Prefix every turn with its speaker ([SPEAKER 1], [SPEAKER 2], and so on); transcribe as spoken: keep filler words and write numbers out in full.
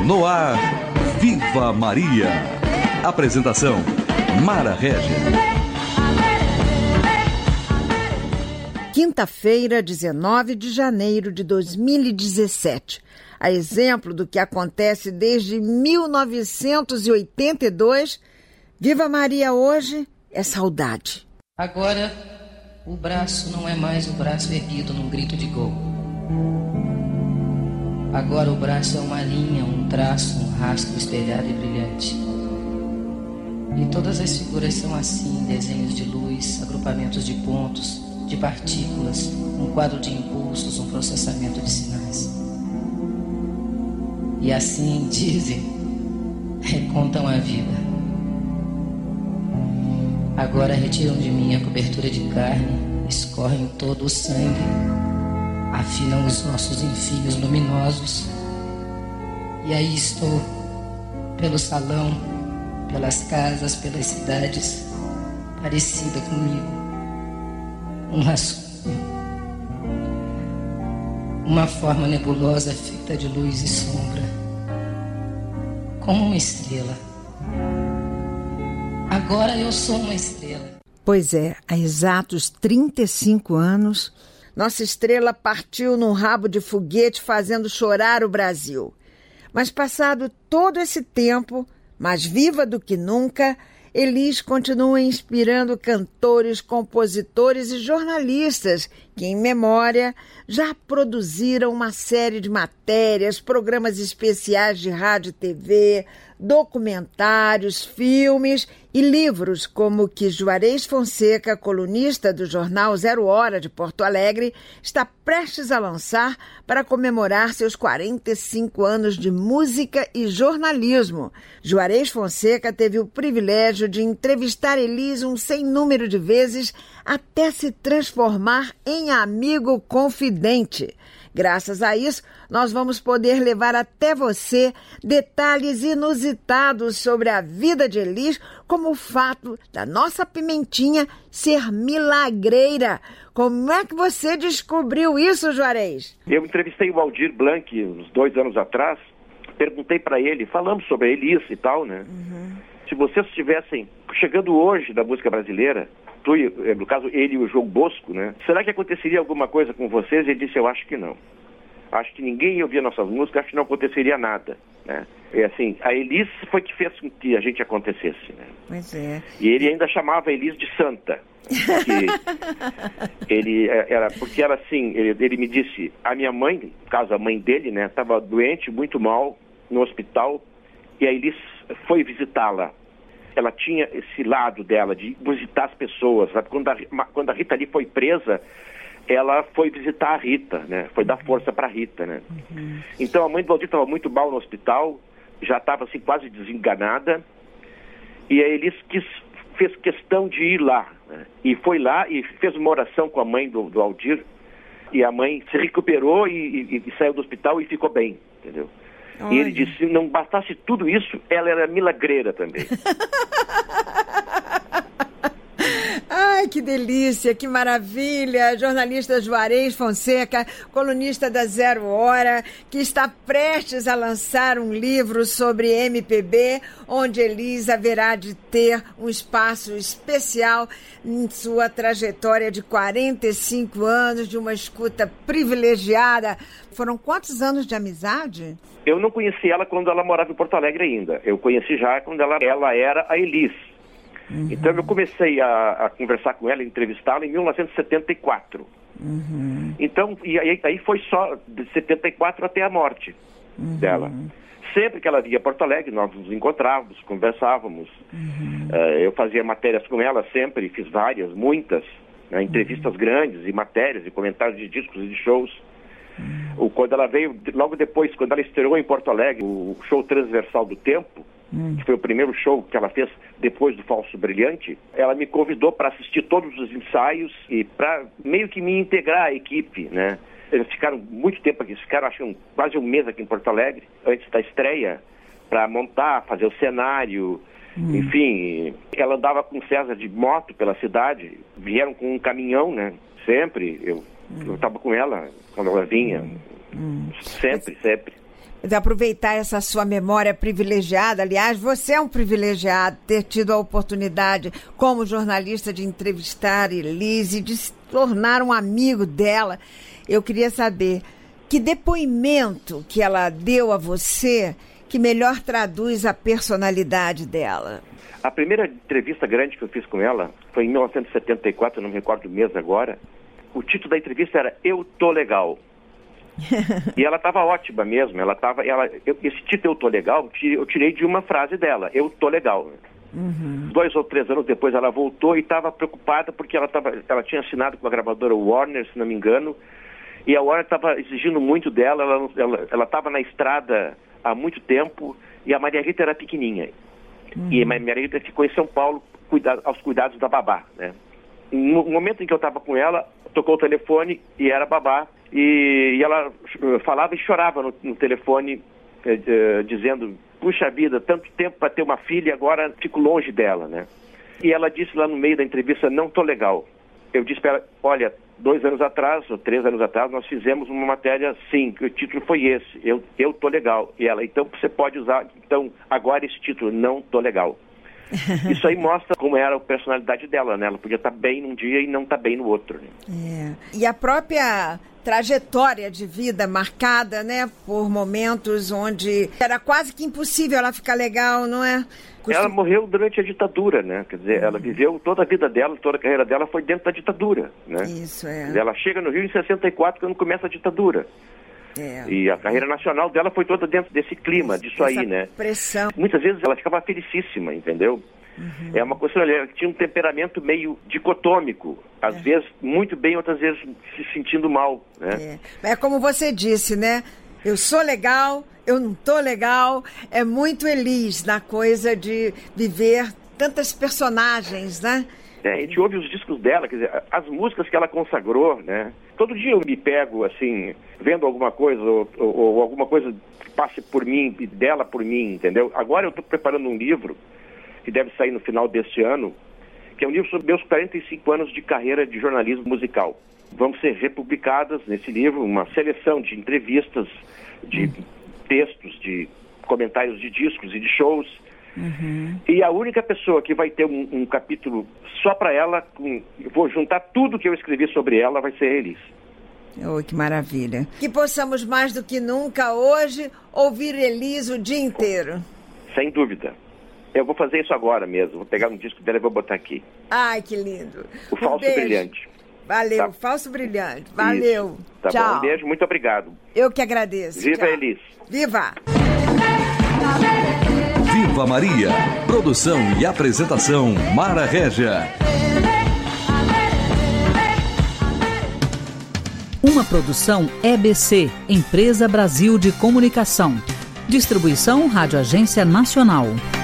[SPEAKER 1] No ar, Viva Maria. Apresentação, Mara Régia.
[SPEAKER 2] Quinta-feira, dezenove de janeiro de dois mil e dezessete. A exemplo do que acontece desde mil novecentos e oitenta e dois, Viva Maria hoje é saudade.
[SPEAKER 3] Agora, o braço não é mais o braço erguido num grito de gol. Agora o braço é uma linha, um traço, um rastro espelhado e brilhante. E todas as figuras são assim, desenhos de luz, agrupamentos de pontos, de partículas, um quadro de impulsos, um processamento de sinais. E assim, dizem, recontam a vida. Agora retiram de mim a cobertura de carne, escorrem todo o sangue, afinam os nossos enfios luminosos. E aí estou, pelo salão, pelas casas, pelas cidades, parecida comigo. Um rascunho, uma forma nebulosa feita de luz e sombra, como uma estrela. Agora eu sou uma estrela.
[SPEAKER 2] Pois é, há exatos trinta e cinco anos, nossa estrela partiu num rabo de foguete fazendo chorar o Brasil. Mas passado todo esse tempo, mais viva do que nunca, Elis continua inspirando cantores, compositores e jornalistas que, em memória, já produziram uma série de matérias, programas especiais de rádio e T V, documentários, filmes e livros como o que Juarez Fonseca, colunista do jornal Zero Hora de Porto Alegre, está prestes a lançar para comemorar seus quarenta e cinco anos de música e jornalismo. Juarez Fonseca teve o privilégio de entrevistar Elis um sem número de vezes até se transformar em amigo confidente. Graças a isso, nós vamos poder levar até você detalhes inusitados sobre a vida de Elis, como o fato da nossa Pimentinha ser milagreira. Como é que você descobriu isso, Juarez?
[SPEAKER 4] Eu entrevistei o Aldir Blanc uns dois anos atrás, perguntei para ele, falamos sobre a Elis e tal, né? Uhum. Se vocês estivessem chegando hoje da música brasileira, tu, no caso ele e o João Bosco, né? Será que aconteceria alguma coisa com vocês? Ele disse, eu acho que não. Acho que ninguém ouvia nossas músicas, acho que não aconteceria nada, né? E assim, a Elis foi que fez com que a gente acontecesse, né?
[SPEAKER 2] Pois é.
[SPEAKER 4] E ele ainda chamava a Elis de santa. Porque ele era, porque era assim, ele, ele me disse, a minha mãe, no caso a mãe dele, né, estava doente, muito mal, no hospital, e a Elis foi visitá-la. Ela tinha esse lado dela de visitar as pessoas, sabe? Quando a, quando a Rita Lee foi presa, ela foi visitar a Rita, né? Foi dar força para a Rita, né? Uhum. Então a mãe do Valdir estava muito mal no hospital, já estava assim quase desenganada, e a Elis quis, fez questão de ir lá, né? E foi lá e fez uma oração com a mãe do, do Aldir, e a mãe se recuperou e, e, e saiu do hospital e ficou bem, entendeu? Olha. E ele disse, se não bastasse tudo isso, ela era milagreira também.
[SPEAKER 2] Ai, que delícia, que maravilha! Jornalista Juarez Fonseca, colunista da Zero Hora, que está prestes a lançar um livro sobre M P B, onde Elis haverá de ter um espaço especial em sua trajetória de quarenta e cinco anos, de uma escuta privilegiada. Foram quantos anos de amizade?
[SPEAKER 4] Eu não conheci ela quando ela morava em Porto Alegre ainda. Eu conheci já quando ela, ela era a Elis. Uhum. Então eu comecei a, a conversar com ela, entrevistá-la em mil novecentos e setenta e quatro. Uhum. Então, e aí, aí foi só de setenta e quatro até a morte uhum. dela. Sempre que ela vinha a Porto Alegre, nós nos encontrávamos, conversávamos. Uhum. Uh, eu fazia matérias com ela sempre, fiz várias, muitas, né, entrevistas uhum. grandes e matérias e comentários de discos e de shows. Uhum. O, quando ela veio, logo depois, quando ela estreou em Porto Alegre, o show Transversal do Tempo, uhum. que foi o primeiro show que ela fez depois do Falso Brilhante, ela me convidou para assistir todos os ensaios e para meio que me integrar à equipe, né? Eles ficaram muito tempo aqui, ficaram acho um, quase um mês aqui em Porto Alegre, antes da estreia, para montar, fazer o cenário, hum. enfim. Ela andava com o César de moto pela cidade, vieram com um caminhão, né? Sempre, eu hum. estava com ela quando ela vinha, hum. sempre, sempre.
[SPEAKER 2] de aproveitar essa sua memória privilegiada. Aliás, você é um privilegiado ter tido a oportunidade, como jornalista, de entrevistar Elis e de se tornar um amigo dela. Eu queria saber que depoimento que ela deu a você que melhor traduz a personalidade dela.
[SPEAKER 4] A primeira entrevista grande que eu fiz com ela foi em mil novecentos e setenta e quatro, eu não me recordo o mês agora. O título da entrevista era Eu Tô Legal. E ela estava ótima mesmo. Ela tava, ela, eu, esse título Eu Tô Legal, eu tirei de uma frase dela, Eu Tô Legal. Uhum. Dois ou três anos depois ela voltou e estava preocupada porque ela, tava, ela tinha assinado com a gravadora Warner, se não me engano, e a Warner estava exigindo muito dela. Ela estava na estrada há muito tempo e a Maria Rita era pequenininha. Uhum. E a Maria Rita ficou em São Paulo cuida, aos cuidados da babá, né? No momento em que eu estava com ela, tocou o telefone e era babá. E, e ela falava e chorava no, no telefone, eh, eh, dizendo, puxa vida, tanto tempo para ter uma filha e agora fico longe dela, né? E ela disse lá no meio da entrevista, não tô legal. Eu disse para ela, olha, dois anos atrás, ou três anos atrás, nós fizemos uma matéria, sim, que o título foi esse, eu, eu tô legal. E ela, então você pode usar, então, agora esse título, não tô legal. Isso aí mostra como era a personalidade dela, né? Ela podia estar bem num dia e não estar bem no outro, né?
[SPEAKER 2] É. E a própria trajetória de vida marcada, né, por momentos onde era quase que impossível ela ficar legal, não é? Costum...
[SPEAKER 4] Ela morreu durante a ditadura, né? Quer dizer, uhum. ela viveu toda a vida dela, toda a carreira dela foi dentro da ditadura, né?
[SPEAKER 2] Isso, é.
[SPEAKER 4] Dizer, ela chega no Rio em sessenta e quatro, quando começa a ditadura. É. E a carreira nacional dela foi toda dentro desse clima, disso
[SPEAKER 2] Essa
[SPEAKER 4] aí, né?
[SPEAKER 2] Pressão.
[SPEAKER 4] Muitas vezes ela ficava felicíssima, entendeu? Uhum. É uma coisa, ela tinha um temperamento meio dicotômico, às é. vezes muito bem, outras vezes se sentindo mal, né?
[SPEAKER 2] É. é como você disse, né? Eu sou legal, eu não tô legal. É muito Elis na coisa de viver tantas personagens, né?
[SPEAKER 4] É, a gente ouve os discos dela, quer dizer, as músicas que ela consagrou, né? Todo dia eu me pego, assim, vendo alguma coisa, ou, ou, ou alguma coisa que passe por mim, dela por mim, entendeu? Agora eu estou preparando um livro, que deve sair no final deste ano, que é um livro sobre meus quarenta e cinco anos de carreira de jornalismo musical. Vão ser republicadas nesse livro uma seleção de entrevistas, de uhum. textos, de comentários de discos e de shows. Uhum. E a única pessoa que vai ter um, um capítulo só para ela, com, vou juntar tudo que eu escrevi sobre ela, vai ser Elis.
[SPEAKER 2] Oh, que maravilha. Que possamos mais do que nunca hoje ouvir Elis o dia inteiro.
[SPEAKER 4] Sem dúvida. Eu vou fazer isso agora mesmo. Vou pegar um disco dela e vou botar aqui.
[SPEAKER 2] Ai, que lindo.
[SPEAKER 4] O um Falso
[SPEAKER 2] beijo.
[SPEAKER 4] Brilhante.
[SPEAKER 2] Valeu,
[SPEAKER 4] tá.
[SPEAKER 2] Falso Brilhante. Valeu.
[SPEAKER 4] Isso. Tá
[SPEAKER 2] Tchau.
[SPEAKER 4] bom, um beijo, muito obrigado.
[SPEAKER 2] Eu que agradeço.
[SPEAKER 4] Viva
[SPEAKER 2] Tchau.
[SPEAKER 4] Elis.
[SPEAKER 2] Viva.
[SPEAKER 1] Viva Maria. Produção e apresentação Mara Régia.
[SPEAKER 5] Uma produção E B C, Empresa Brasil de Comunicação. Distribuição Rádio Agência Nacional.